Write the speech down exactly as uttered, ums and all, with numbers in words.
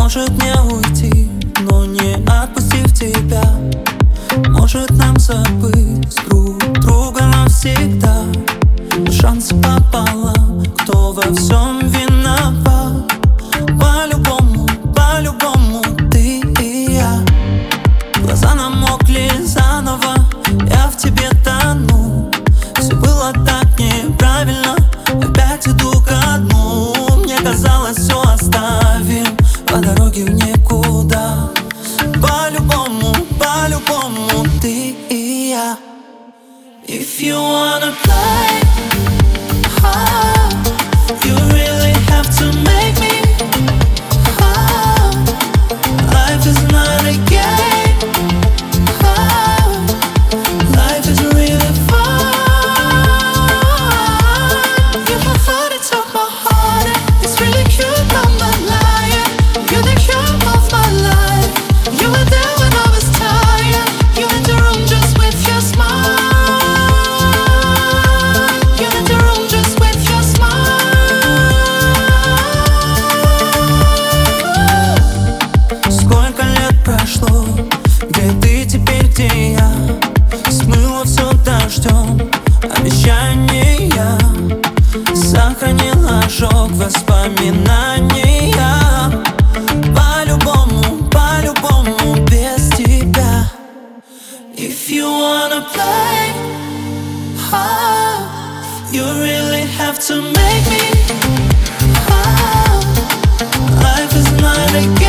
Может мне уйти, но не отпустив тебя. Может нам забыть друг друга навсегда. Шансы пополам, кто во всем виноват. По-любому, по-любому ты и я. Глаза намокли заново, я в тебе тону. Все было так неправильно, опять иду ко дну. Мне казалось, все оставим по дороге в никуда. По-любому, по-любому ты и я. If you wanna play hard, you really have to make me hard. Life is not a game hard. Life is really fun. You have fun, it took my heart. It's really cute, I'm not lying. You're the cure of my life. You were there when I was tired. You in the room just with your smile. You in the room just with your smile. Сколько лет прошло, где ты теперь, где я? Смыло все дождем, обещания. Сохранил ожог воспоминания. По-любому, по-любому без тебя. If you wanna play hard, you really have to make me hard. Life is not a game.